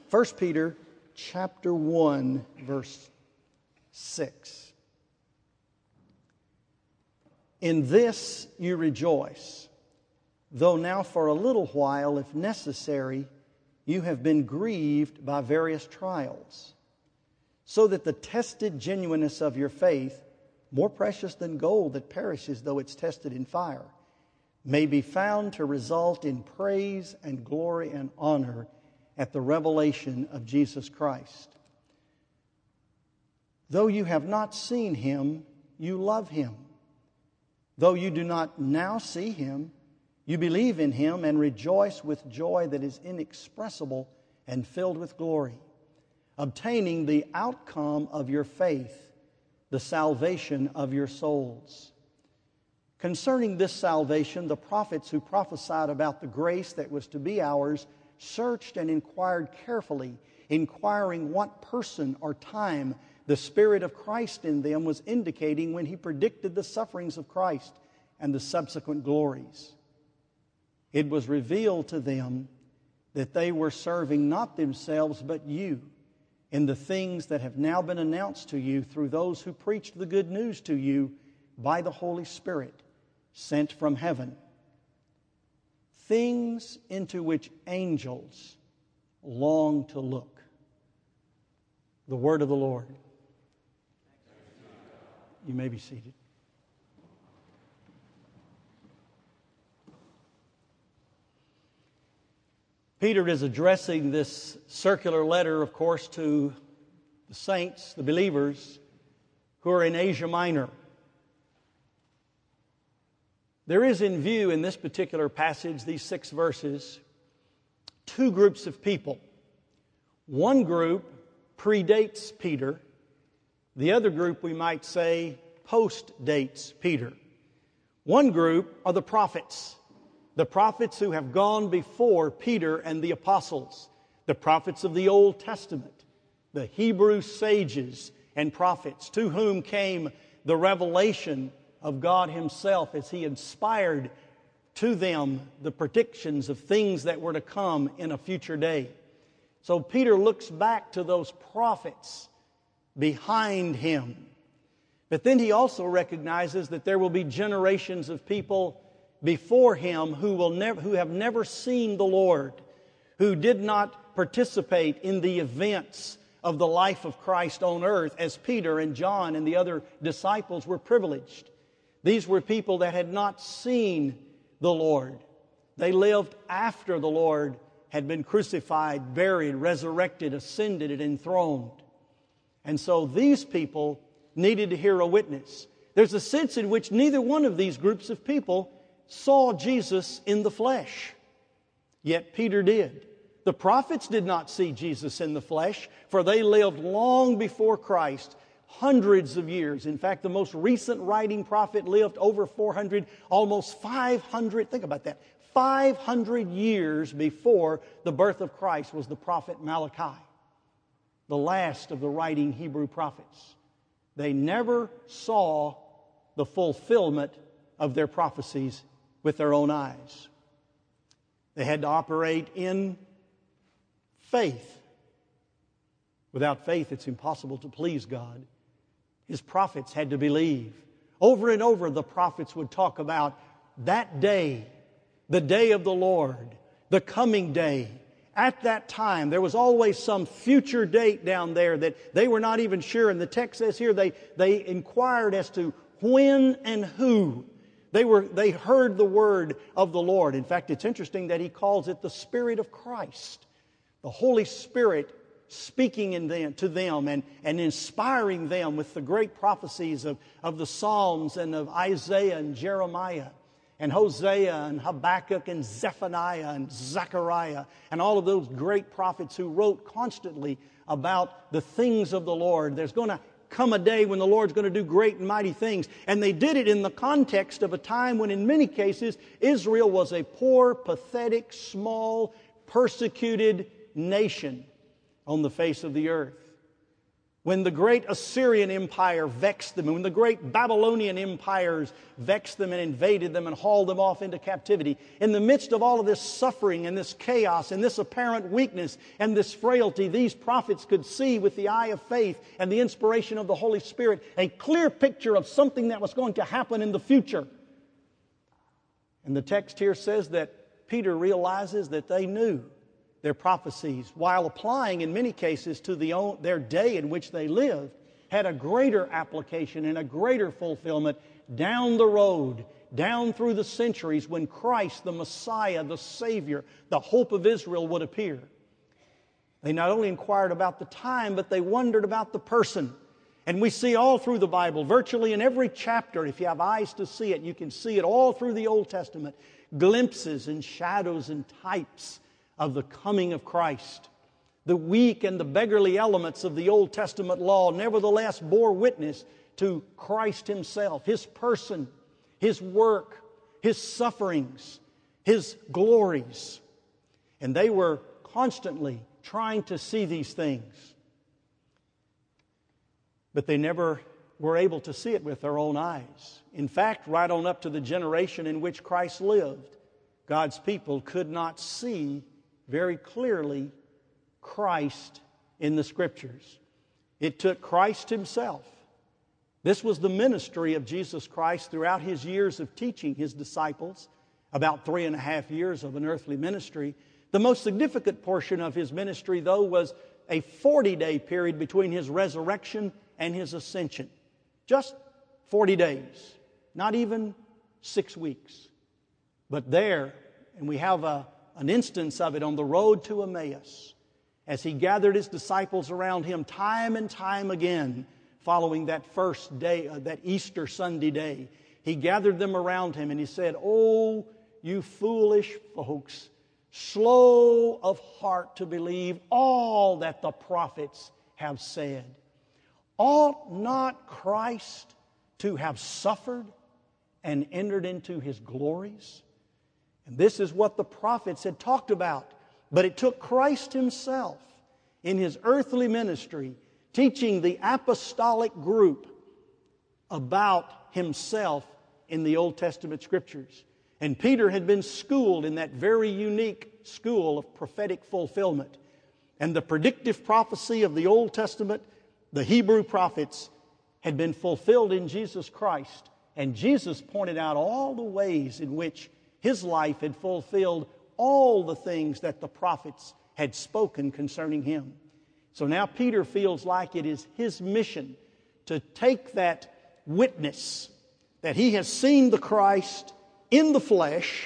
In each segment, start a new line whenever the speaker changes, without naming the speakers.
1 Peter chapter 1, verse 6. In this you rejoice, though now for a little while, if necessary, you have been grieved by various trials, so that the tested genuineness of your faith, more precious than gold that perishes though it's tested in fire, may be found to result in praise and glory and honor at the revelation of Jesus Christ. Though you have not seen Him, you love Him. Though you do not now see Him, you believe in Him and rejoice with joy that is inexpressible and filled with glory, obtaining the outcome of your faith, the salvation of your souls. Concerning this salvation, the prophets who prophesied about the grace that was to be ours searched and inquired carefully, inquiring what person or time the Spirit of Christ in them was indicating when He predicted the sufferings of Christ and the subsequent glories. It was revealed to them that they were serving not themselves but you in the things that have now been announced to you through those who preached the good news to you by the Holy Spirit sent from heaven. Things into which angels long to look. The word of the Lord. You may be seated. Peter is addressing this circular letter, of course, to the saints, the believers, who are in Asia Minor. There is in view in this particular passage, these 6 verses, 2 groups of people. One group predates Peter. The other group, we might say, post-dates Peter. One group are the prophets who have gone before Peter and the apostles, the prophets of the Old Testament, the Hebrew sages and prophets, to whom came the revelation of God Himself as He inspired to them the predictions of things that were to come in a future day. So Peter looks back to those prophets behind him. But then he also recognizes that there will be generations of people before him who have never seen the Lord, who did not participate in the events of the life of Christ on earth as Peter and John and the other disciples were privileged. These were people that had not seen the Lord. They lived after the Lord had been crucified, buried, resurrected, ascended, and enthroned. And so these people needed to hear a witness. There's a sense in which neither one of these groups of people saw Jesus in the flesh. Yet Peter did. The prophets did not see Jesus in the flesh, for they lived long before Christ, hundreds of years. In fact, the most recent writing prophet lived over 400, almost 500, think about that, 500 years before the birth of Christ was the prophet Malachi, the last of the writing Hebrew prophets. They never saw the fulfillment of their prophecies with their own eyes. They had to operate in faith. Without faith, it's impossible to please God. His prophets had to believe. Over and over, the prophets would talk about that day, the day of the Lord, the coming day. At that time, there was always some future date down there that they were not even sure. And the text says here, they inquired as to when and who. They heard the word of the Lord. In fact, it's interesting that he calls it the Spirit of Christ. The Holy Spirit speaking to them and inspiring them with the great prophecies of the Psalms and of Isaiah and Jeremiah and Hosea and Habakkuk and Zephaniah and Zechariah and all of those great prophets who wrote constantly about the things of the Lord. There's going to come a day when the Lord's going to do great and mighty things. And they did it in the context of a time when in many cases Israel was a poor, pathetic, small, persecuted nation on the face of the earth. When the great Assyrian Empire vexed them, and when the great Babylonian empires vexed them and invaded them and hauled them off into captivity, in the midst of all of this suffering and this chaos and this apparent weakness and this frailty, these prophets could see with the eye of faith and the inspiration of the Holy Spirit a clear picture of something that was going to happen in the future. And the text here says that Peter realizes that they knew their prophecies, while applying in many cases to their day in which they lived, had a greater application and a greater fulfillment down the road, down through the centuries, when Christ, the Messiah, the Savior, the hope of Israel would appear. They not only inquired about the time, but they wondered about the person. And we see all through the Bible, virtually in every chapter, if you have eyes to see it, you can see it all through the Old Testament, glimpses and shadows and types of the coming of Christ. The weak and the beggarly elements of the Old Testament law nevertheless bore witness to Christ Himself, His person, His work, His sufferings, His glories. And they were constantly trying to see these things. But they never were able to see it with their own eyes. In fact, right on up to the generation in which Christ lived, God's people could not see very clearly Christ in the Scriptures. It took Christ Himself. This was the ministry of Jesus Christ throughout His years of teaching His disciples, about 3.5 years of an earthly ministry. The most significant portion of His ministry, though, was a 40-day period between His resurrection and His ascension. Just 40 days, not even 6 weeks. But there, and we have an instance of it on the road to Emmaus, as He gathered His disciples around Him time and time again following that first day, that Easter Sunday day. He gathered them around Him and He said, "Oh, you foolish folks, slow of heart to believe all that the prophets have said. Ought not Christ to have suffered and entered into His glories?" And this is what the prophets had talked about. But it took Christ Himself in His earthly ministry teaching the apostolic group about Himself in the Old Testament Scriptures. And Peter had been schooled in that very unique school of prophetic fulfillment. And the predictive prophecy of the Old Testament, the Hebrew prophets, had been fulfilled in Jesus Christ. And Jesus pointed out all the ways in which His life had fulfilled all the things that the prophets had spoken concerning Him. So now Peter feels like it is his mission to take that witness that he has seen the Christ in the flesh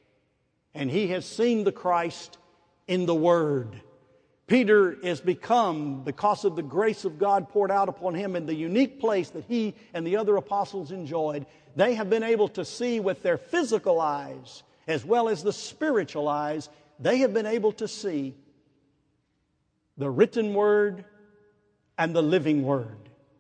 and he has seen the Christ in the Word. Peter has become, because of the grace of God poured out upon him in the unique place that he and the other apostles enjoyed, they have been able to see with their physical eyes as well as the spiritual eyes. They have been able to see the written Word and the living Word.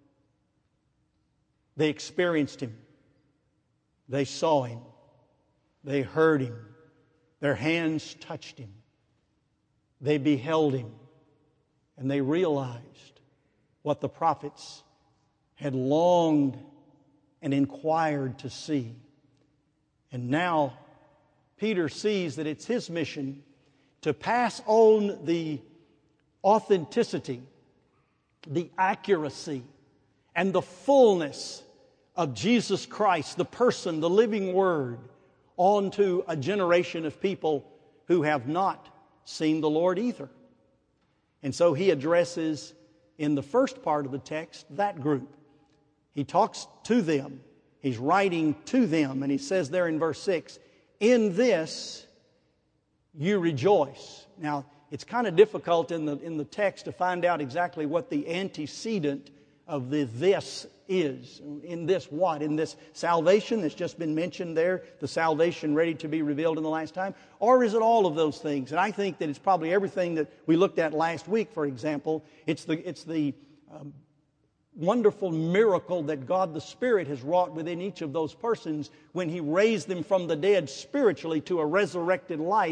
They experienced Him. They saw Him. They heard Him. Their hands touched Him. They beheld Him. And they realized what the prophets had longed and inquired to see. And now Peter sees that it's his mission to pass on the authenticity, the accuracy, and the fullness of Jesus Christ, the person, the living Word, on to a generation of people who have not seen the Lord either. And so he addresses, in the first part of the text, that group. He talks to them. He's writing to them, and he says there in verse 6, "In this you rejoice." Now, it's kind of difficult in the text to find out exactly what the antecedent of the "this" is. In this what? In this salvation that's just been mentioned there, the salvation ready to be revealed in the last time? Or is it all of those things? And I think that it's probably everything that we looked at last week, for example. It's the wonderful miracle that God the Spirit has wrought within each of those persons when He raised them from the dead spiritually to a resurrected life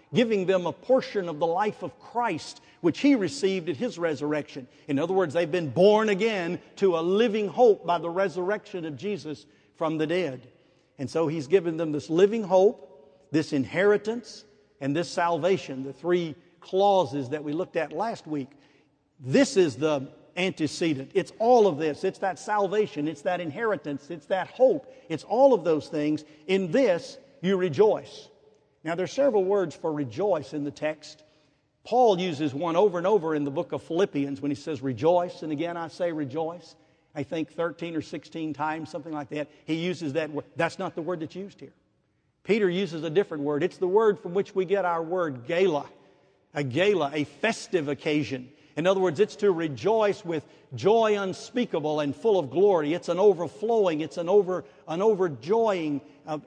giving them a portion of the life of Christ, which He received at His resurrection. In other words, they've been born again to a living hope by the resurrection of Jesus from the dead. And so He's given them this living hope, this inheritance, and this salvation, the three clauses that we looked at last week. This is the antecedent. It's all of this. It's that salvation. It's that inheritance. It's that hope. It's all of those things. In this, you rejoice. Now, there's several words for rejoice in the text. Paul uses one over and over in the book of Philippians when he says rejoice. And again, I say rejoice. I think 13 or 16 times, something like that. He uses that word. That's not the word that's used here. Peter uses a different word. It's the word from which we get our word gala. A gala, a festive occasion. In other words, it's to rejoice with joy unspeakable and full of glory. It's an overflowing. It's an overjoying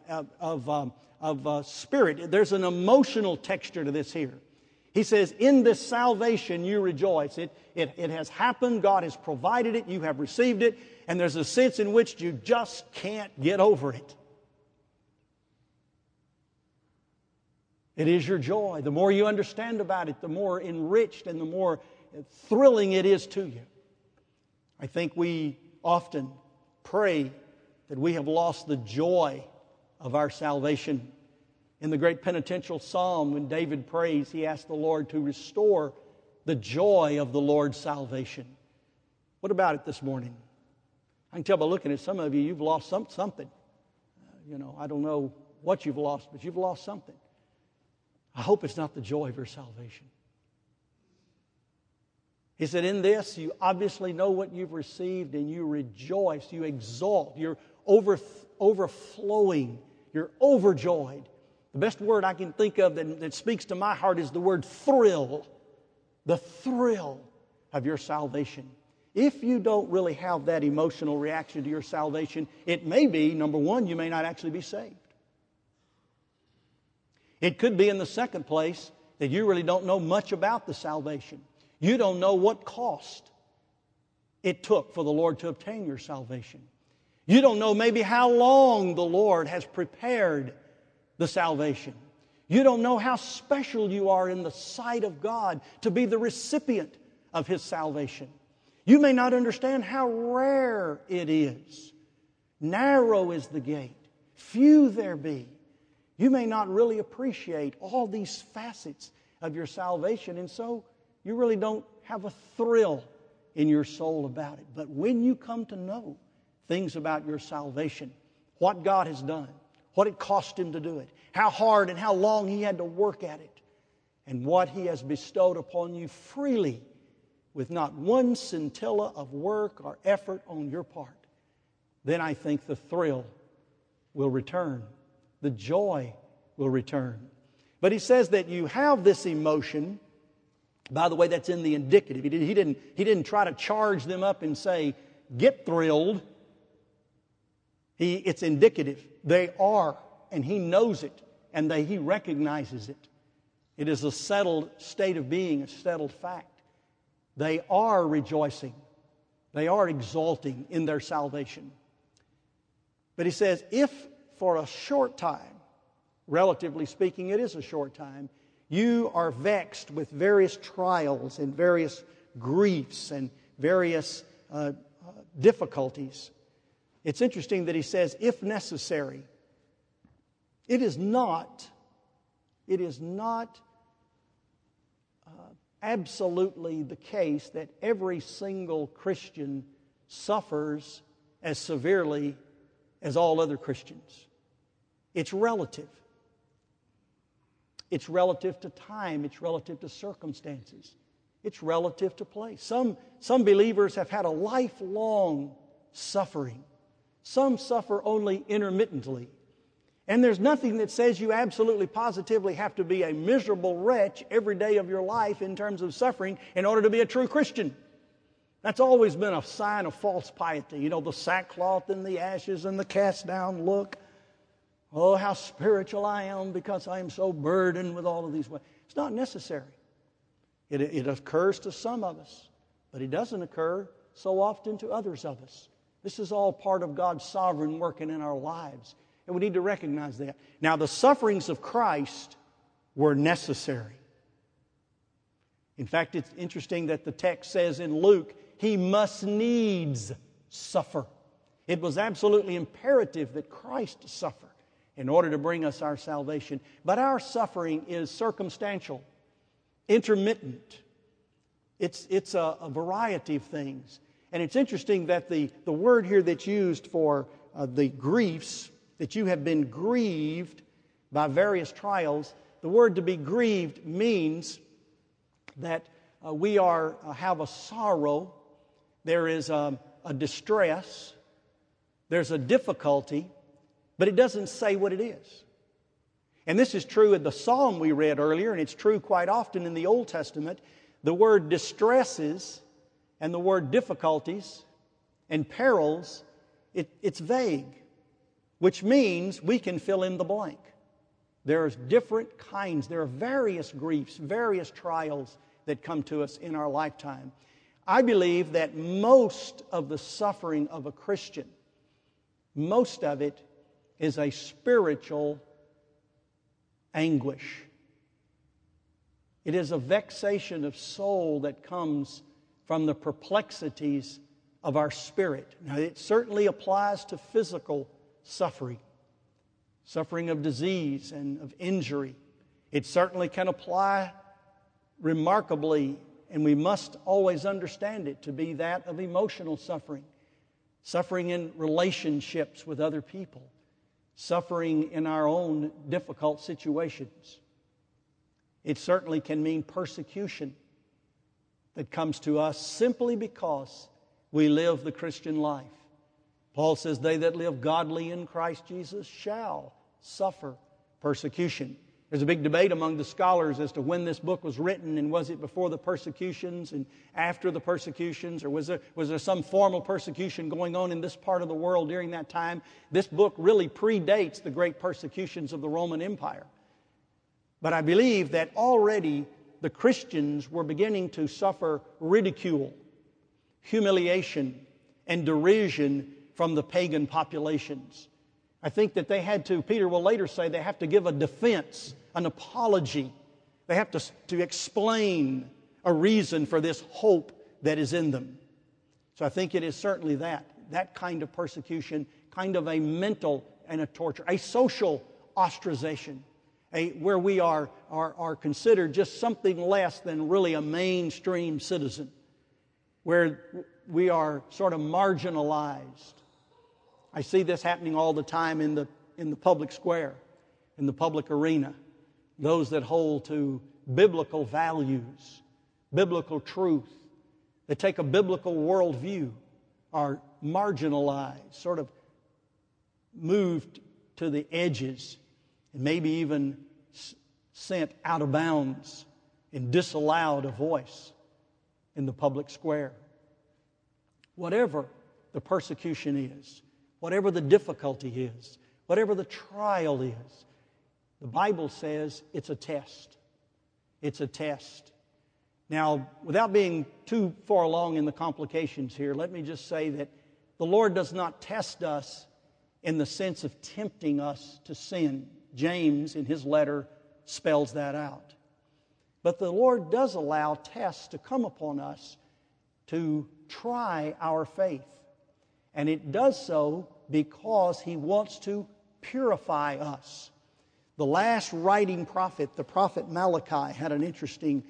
of spirit. There's an emotional texture to this here. He says, in this salvation you rejoice. It has happened. God has provided it. You have received it. And there's a sense in which you just can't get over it. It is your joy. The more you understand about it, the more enriched and the more thrilling it is to you. I think we often pray that we have lost the joy of our salvation. In the great penitential psalm, when David prays, he asks the Lord to restore the joy of the Lord's salvation. What about it this morning? I can tell by looking at some of you, you've lost something. I don't know what you've lost, but you've lost something. I hope it's not the joy of your salvation. He said, in this, you obviously know what you've received and you rejoice, you exult, you're overflowing, you're overjoyed. The best word I can think of that speaks to my heart is the word thrill. The thrill of your salvation. If you don't really have that emotional reaction to your salvation, it may be, number one, you may not actually be saved. It could be in the second place that you really don't know much about the salvation. You don't know what cost it took for the Lord to obtain your salvation. You don't know maybe how long the Lord has prepared the salvation. You don't know how special you are in the sight of God to be the recipient of His salvation. You may not understand how rare it is. Narrow is the gate. Few there be. You may not really appreciate all these facets of your salvation, and so you really don't have a thrill in your soul about it. But when you come to know things about your salvation, what God has done, what it cost Him to do it, how hard and how long He had to work at it, and what He has bestowed upon you freely with not one scintilla of work or effort on your part, then I think the thrill will return. The joy will return. But he says that you have this emotion. By the way, that's in the indicative. He didn't try to charge them up and say, get thrilled. It's indicative. They are, and he knows it, and he recognizes it. It is a settled state of being, a settled fact. They are rejoicing. They are exulting in their salvation. But he says, if for a short time, relatively speaking, it is a short time, you are vexed with various trials and various griefs and various difficulties. It's interesting that he says, if necessary. It is not absolutely the case that every single Christian suffers as severely as all other Christians. It's relative. It's relative to time. It's relative to circumstances. It's relative to place. Some believers have had a lifelong suffering. Some suffer only intermittently. And there's nothing that says you absolutely positively have to be a miserable wretch every day of your life in terms of suffering in order to be a true Christian. That's always been a sign of false piety. You know, the sackcloth and the ashes and the cast down look. Oh, how spiritual I am because I am so burdened with all of these ways. It's not necessary. It occurs to some of us, but it doesn't occur so often to others of us. This is all part of God's sovereign working in our lives, and we need to recognize that. Now, the sufferings of Christ were necessary. In fact, it's interesting that the text says in Luke, He must needs suffer. It was absolutely imperative that Christ suffer in order to bring us our salvation. But our suffering is circumstantial, intermittent. It's a variety of things. And it's interesting that the word here that's used for the griefs, that you have been grieved by various trials, the word to be grieved means that we have a sorrow, there is a distress, there's a difficulty, but it doesn't say what it is. And this is true in the psalm we read earlier, and it's true quite often in the Old Testament. The word distresses and the word difficulties and perils, it's vague, which means we can fill in the blank. There's different kinds, there are various griefs, various trials that come to us in our lifetime. I believe that most of the suffering of a Christian, most of it is a spiritual anguish. It is a vexation of soul that comes from the perplexities of our spirit. Now, it certainly applies to physical suffering, suffering of disease and of injury. It certainly can apply remarkably, and we must always understand it to be that of emotional suffering, suffering in relationships with other people, suffering in our own difficult situations. It certainly can mean persecution that comes to us simply because we live the Christian life. Paul says, they that live godly in Christ Jesus shall suffer persecution. There's a big debate among the scholars as to when this book was written, and was it before the persecutions and after the persecutions, or was there some formal persecution going on in this part of the world during that time? This book really predates the great persecutions of the Roman Empire. But I believe that already the Christians were beginning to suffer ridicule, humiliation, and derision from the pagan populations. I think that they had to, Peter will later say, they have to give a defense, an apology. They have to explain a reason for this hope that is in them. So I think it is certainly that kind of persecution, kind of a mental and a torture, a social ostracization, where we are considered just something less than really a mainstream citizen, where we are sort of marginalized. I see this happening all the time in the public square, in the public arena. Those that hold to biblical values, biblical truth, that take a biblical worldview, are marginalized, sort of moved to the edges, and maybe even sent out of bounds and disallowed a voice in the public square. Whatever the persecution is, whatever the difficulty is, whatever the trial is, the Bible says it's a test. It's a test. Now, without being too far along in the complications here, let me just say that the Lord does not test us in the sense of tempting us to sin. James, in his letter, spells that out. But the Lord does allow tests to come upon us to try our faith. And it does so because He wants to purify us. The last writing prophet, the prophet Malachi, had an interesting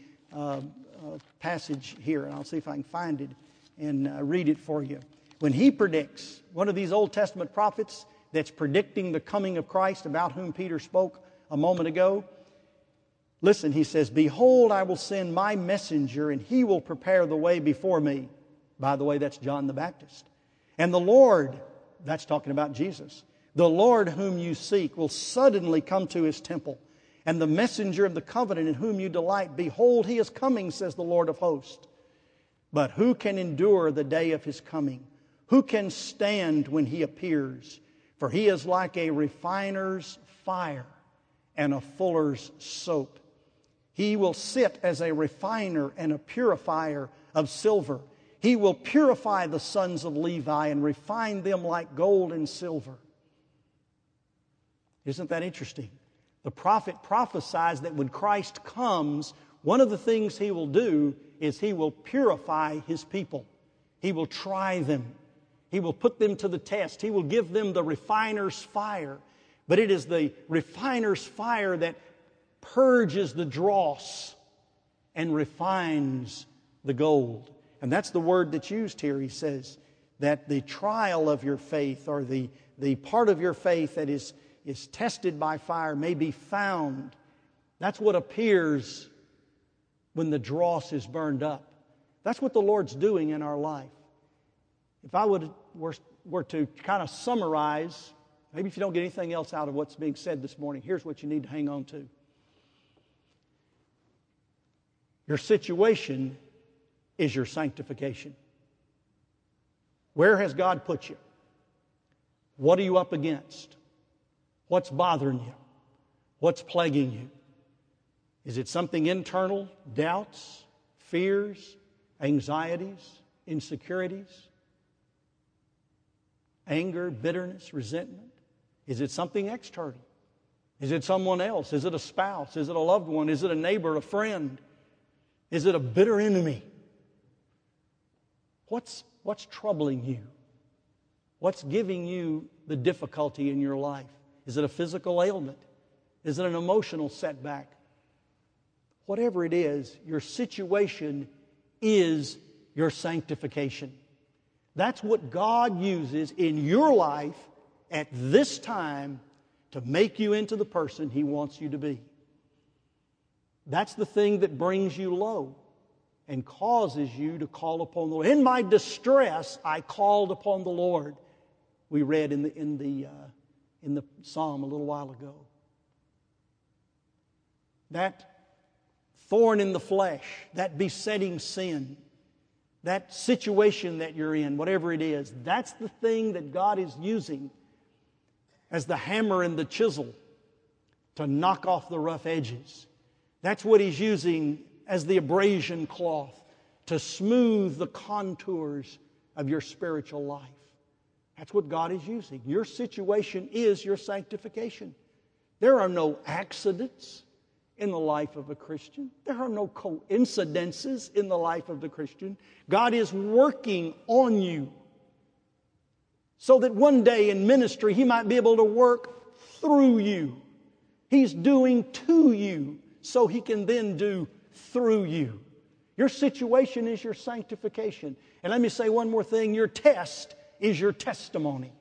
passage here, and I'll see if I can find it and read it for you. When he predicts, one of these Old Testament prophets that's predicting the coming of Christ, about whom Peter spoke a moment ago, listen, he says, "Behold, I will send my messenger, and he will prepare the way before me." By the way, that's John the Baptist. "And the Lord," that's talking about Jesus, "the Lord whom you seek will suddenly come to His temple. And the messenger of the covenant in whom you delight, behold, He is coming, says the Lord of hosts. But who can endure the day of His coming? Who can stand when He appears? For He is like a refiner's fire and a fuller's soap. He will sit as a refiner and a purifier of silver. He will purify the sons of Levi and refine them like gold and silver." Isn't that interesting? The prophet prophesies that when Christ comes, one of the things He will do is He will purify His people. He will try them. He will put them to the test. He will give them the refiner's fire. But it is the refiner's fire that purges the dross and refines the gold. And that's the word that's used here. He says that the trial of your faith, or the part of your faith that is tested by fire, may be found. That's what appears when the dross is burned up. That's what the Lord's doing in our life. If I were to kind of summarize, maybe if you don't get anything else out of what's being said this morning, here's what you need to hang on to. Your situation is your sanctification. Where has God put you? What are you up against? What's bothering you? What's plaguing you? Is it something internal? Doubts, fears, anxieties, insecurities, anger, bitterness, resentment? Is it something external? Is it someone else? Is it a spouse? Is it a loved one? Is it a neighbor, a friend? Is it a bitter enemy? What's troubling you? What's giving you the difficulty in your life? Is it a physical ailment? Is it an emotional setback? Whatever it is, your situation is your sanctification. That's what God uses in your life at this time to make you into the person He wants you to be. That's the thing that brings you low and causes you to call upon the Lord. In my distress, I called upon the Lord. We read in the psalm a little while ago. That thorn in the flesh, that besetting sin, that situation that you're in, whatever it is, that's the thing that God is using as the hammer and the chisel to knock off the rough edges. That's what He's using as the abrasion cloth to smooth the contours of your spiritual life. That's what God is using. Your situation is your sanctification. There are no accidents in the life of a Christian. There are no coincidences in the life of the Christian. God is working on you so that one day in ministry He might be able to work through you. He's doing to you so He can then do through you. Your situation is your sanctification. And let me say one more thing. Your test is your testimony.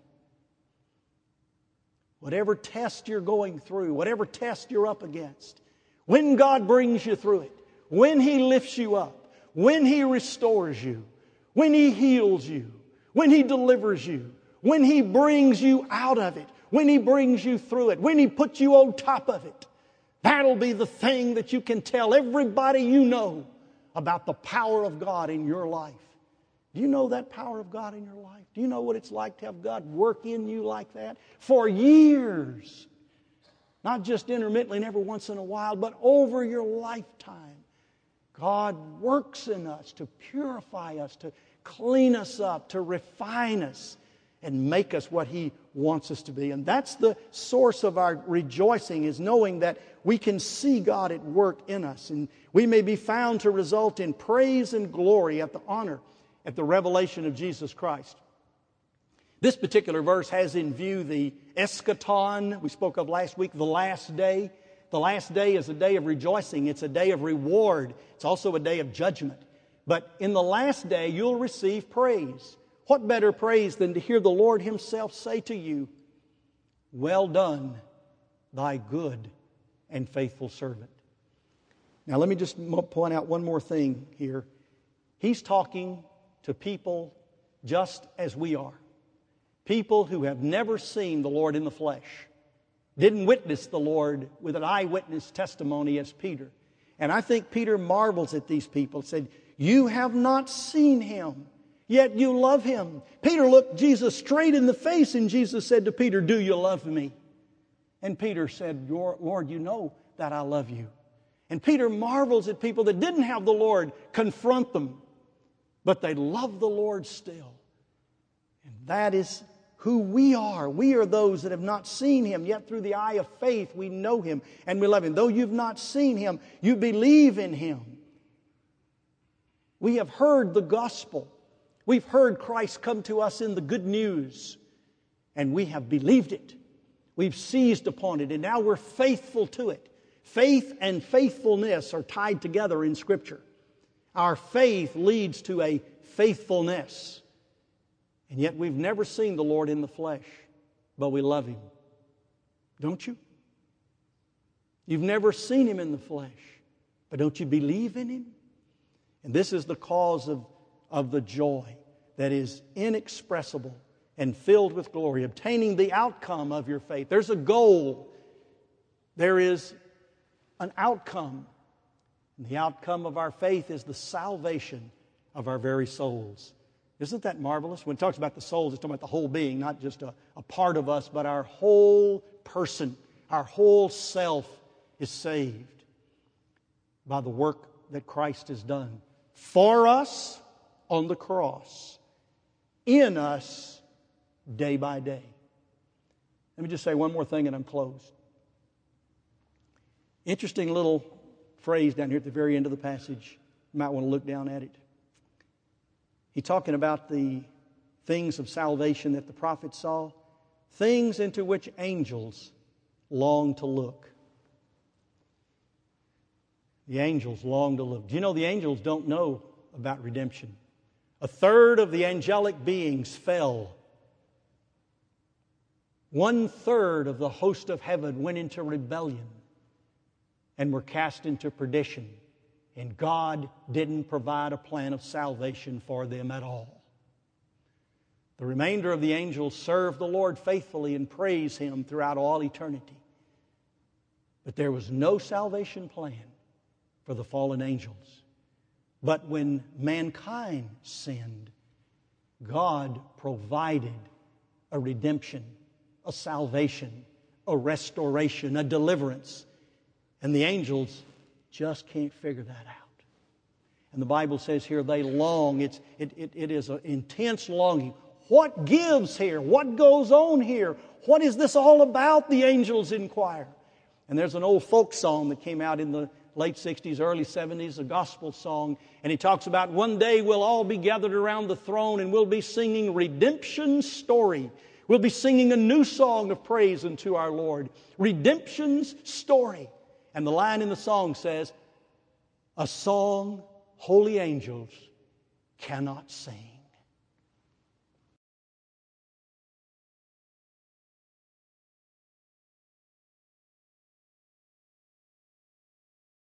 Whatever test you're going through, whatever test you're up against, when God brings you through it, when He lifts you up, when He restores you, when He heals you, when He delivers you, when He brings you out of it, when He brings you through it, when He puts you on top of it, that'll be the thing that you can tell everybody you know about the power of God in your life. Do you know that power of God in your life? Do you know what it's like to have God work in you like that? For years. Not just intermittently and every once in a while, but over your lifetime. God works in us to purify us, to clean us up, to refine us, and make us what He wants us to be. And that's the source of our rejoicing, is knowing that we can see God at work in us. And we may be found to result in praise and glory at the honor, at the revelation of Jesus Christ. This particular verse has in view the eschaton we spoke of last week, the last day. The last day is a day of rejoicing. It's a day of reward. It's also a day of judgment. But in the last day, you'll receive praise. What better praise than to hear the Lord Himself say to you, "Well done, thy good and faithful servant." Now let me just point out one more thing here. He's talking to people just as we are. People who have never seen the Lord in the flesh. Didn't witness the Lord with an eyewitness testimony as Peter. And I think Peter marvels at these people. Said, "You have not seen Him, yet you love Him." Peter looked Jesus straight in the face, and Jesus said to Peter, "Do you love me?" And Peter said, "Lord, you know that I love you." And Peter marvels at people that didn't have the Lord confront them, but they love the Lord still. And that is who we are. We are those that have not seen Him, yet through the eye of faith we know Him and we love Him. Though you've not seen Him, you believe in Him. We have heard the gospel. We've heard Christ come to us in the good news, and we have believed it. We've seized upon it, and now we're faithful to it. Faith and faithfulness are tied together in Scripture. Our faith leads to a faithfulness. And yet we've never seen the Lord in the flesh, but we love Him. Don't you? You've never seen Him in the flesh, but don't you believe in Him? And this is the cause of the joy that is inexpressible and filled with glory, obtaining the outcome of your faith. There's a goal. There is an outcome. And the outcome of our faith is the salvation of our very souls. Isn't that marvelous? When it talks about the souls, it's talking about the whole being, not just a part of us, but our whole person, our whole self is saved by the work that Christ has done for us on the cross, in us day by day. Let me just say one more thing and I'm closed. Interesting little phrase down here at the very end of the passage. You might want to look down at it. He's talking about the things of salvation that the prophet saw, things into which angels long to look. The angels long to look. Do you know the angels don't know about redemption? 1/3 of the angelic beings fell. 1/3 of the host of heaven went into rebellion and were cast into perdition. And God didn't provide a plan of salvation for them at all. The remainder of the angels served the Lord faithfully and praised Him throughout all eternity. But there was no salvation plan for the fallen angels. But when mankind sinned, God provided a redemption, a salvation, a restoration, a deliverance. And the angels just can't figure that out. And the Bible says here they long. It is an intense longing. What gives here? What goes on here? What is this all about? The angels inquire. And there's an old folk song that came out in the late 60s, early 70s, a gospel song. And he talks about one day we'll all be gathered around the throne and we'll be singing redemption's story. We'll be singing a new song of praise unto our Lord. Redemption's story. And the line in the song says, a song holy angels cannot sing.